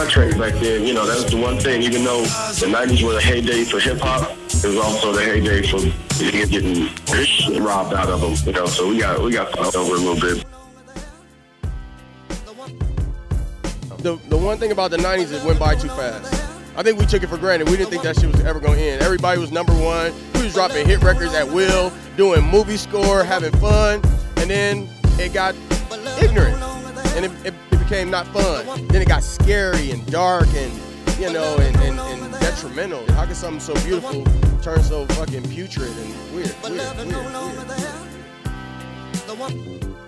trait back then. You know, that was the one thing. Even though the 90s were the heyday for hip-hop, it was also the heyday for getting robbed out of them. You know, so we got fucked over a little bit. The one thing about the 90s is it went by too fast. I think we took it for granted. We didn't think that shit was ever going to end. Everybody was number one. We was dropping hit records at will, doing movie score, having fun, and then it got ignorant, and it became not fun. Then it got scary and dark and, you know, and detrimental. How can something so beautiful turn so fucking putrid and weird?